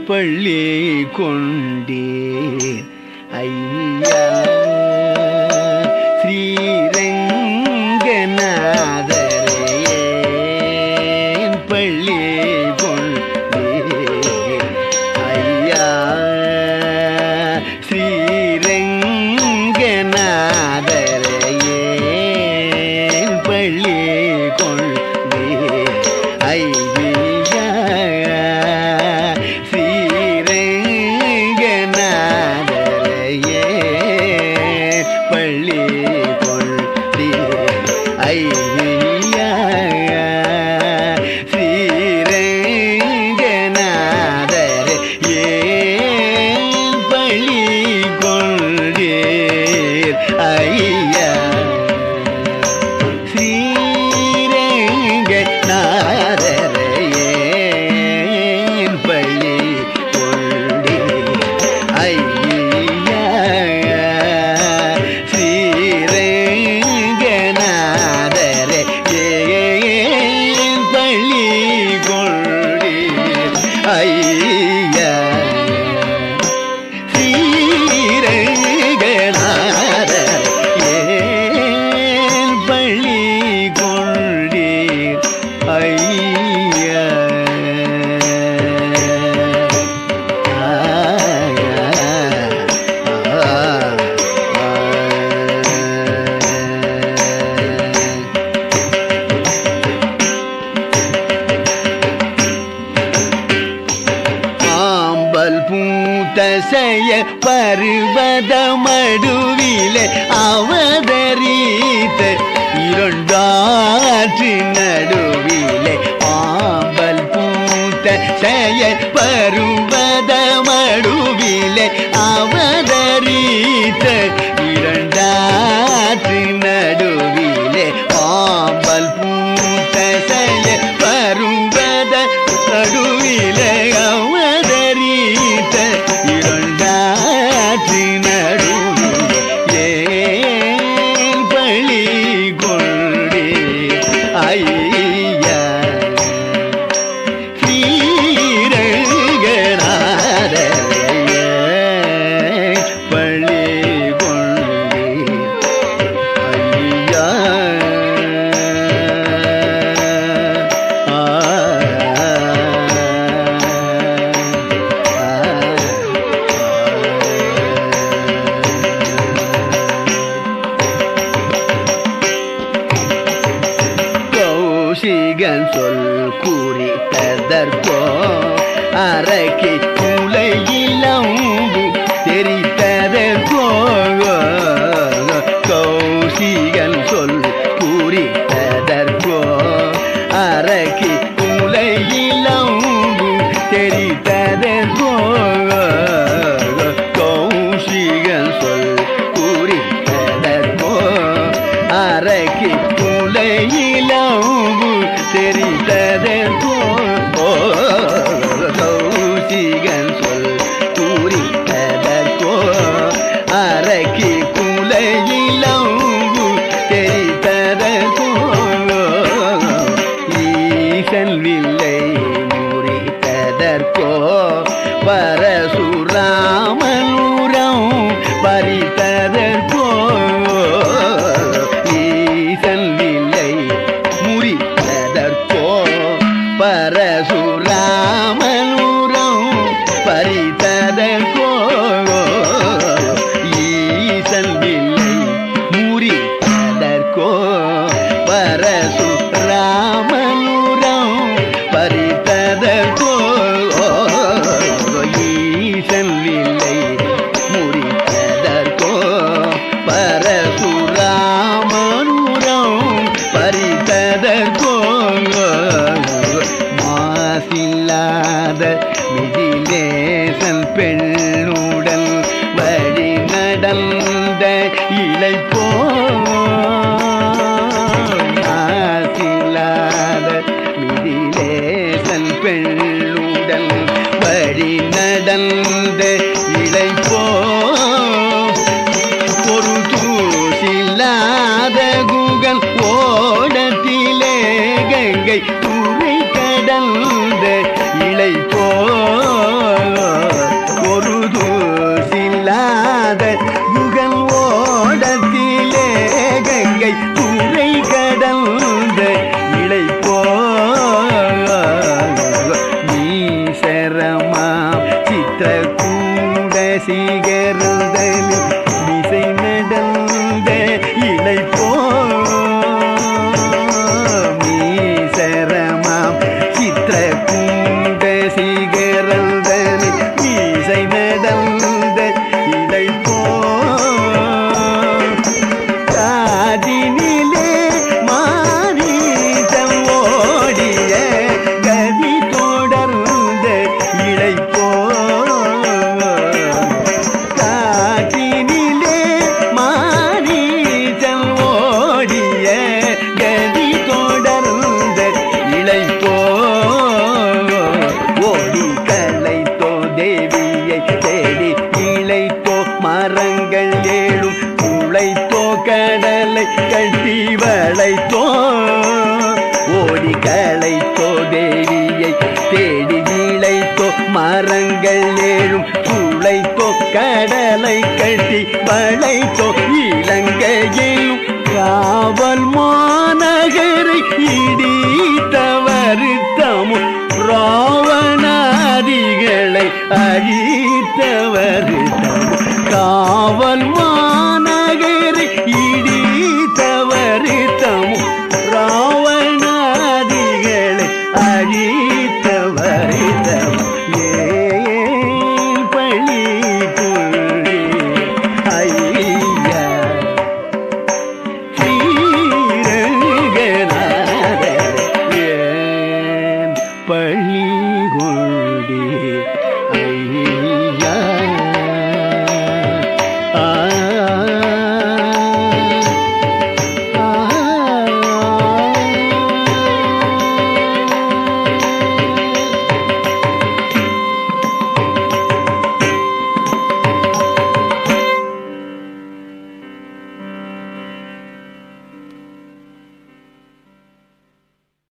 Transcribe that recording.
பள்ளி கொண்டீர் ஐயா ஸ்ரீரங்கநாதரே பள்ளி கொண்டீர் ஐயா ஸ்ரீரங்கநாதரே பள்ளி கொண்டீர் ஐயா ஸ்ரீரங்கநாதரே பள்ளி கொண்டீர் ஐயா ஸ்ரீரங்கநாதரே பள்ளி கொண்டீர் ஐயா பூத்தசைய பருவத மடுவிலே அவதரித்த இரண்டாற்று நடுவிலே ஆம்பல் பூத்தசைய பருவத மடுவிலே அவதரித்த இரண்டாற்று நடுவிலே ஆம்பல் பூத்தசைய பருவத நடுவிலே அவதரித்த இரண்டாற்று நடுவிலே பள்ளி கொண்டீர் ஐயா ஸ்ரீரங்கநாதரே பள்ளி கொண்டீர் ஐயா கௌசிகன் சொல் குறித்ததற்கோ அரக்கி குலையிலம்பு தெரித்ததற்கோ கௌசிகன் சொல் குறித்ததற்கோ அரக்கி குலையிலம்பு தெரித்ததற்கோ கௌசிகன் சொல் குறித்ததற்கோ அரக்கி குலையிலம்பு தெரித்ததற்கோ கௌசிகன் சொல் குறித்ததற்கோ அரக்கி குலையிலம்பு தெரித்ததற்கோ ஈசன் வில்லை முறித்ததற்கோ பரசுராமனுரம் பறித்ததற்கோ ஈசன் வில்லை முறித்ததற்கோ பரசுராமனுரம் பறித்ததற்கோ ஈசன் வில்லை முறித்ததற்கோ பரசுராமனுரம் பறித்ததற்கோ ஈசன் வில்லை முறித்ததற்கோ பரசுராமனுரம் பறித்ததற்கோ மாசில்லாத மிதிலேசன் பெண்ணுடன் வழி நடந்த இளைப்போ மாசில்லாத மிதிலேசன் பெண்ணுடன் வழி நடந்த இளைப்போ ஒரு தூசில்லாத குகன் ஓடத்திலே கங்கை துறை கடந்த இளைப்போ படைத்தோ இலங்கையில் காவல் மாநகரை இடி